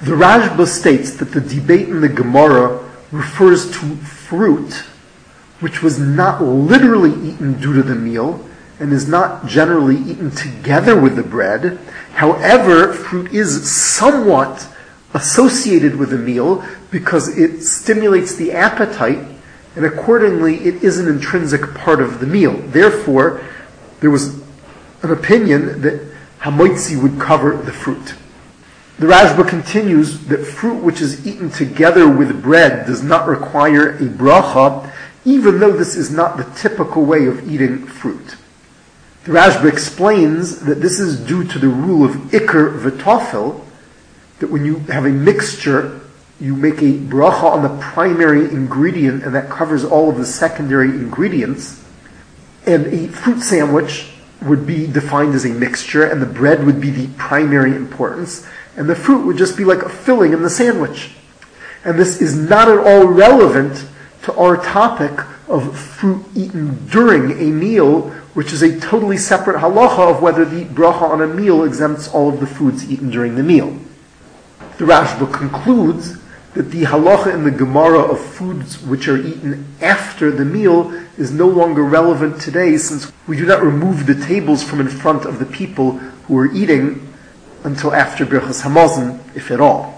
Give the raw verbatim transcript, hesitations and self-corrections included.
The Rashba states that the debate in the Gemara refers to fruit, which was not literally eaten due to the meal, and is not generally eaten together with the bread. However, fruit is somewhat associated with the meal because it stimulates the appetite, and accordingly it is an intrinsic part of the meal. Therefore, there was an opinion that hamoitzi would cover the fruit. The Rashba continues that fruit which is eaten together with bread does not require a bracha, even though this is not the typical way of eating fruit. The Rashba explains that this is due to the rule of ikr v'tofel, that when you have a mixture, you make a bracha on the primary ingredient, and that covers all of the secondary ingredients. And a fruit sandwich would be defined as a mixture, and the bread would be the primary importance, and the fruit would just be like a filling in the sandwich. And this is not at all relevant to our topic of fruit eaten during a meal, which is a totally separate halacha of whether the bracha on a meal exempts all of the foods eaten during the meal. The Rashba concludes that the halacha in the Gemara of foods which are eaten after the meal is no longer relevant today, since we do not remove the tables from in front of the people who are eating until after Birchas Hamazon, if at all.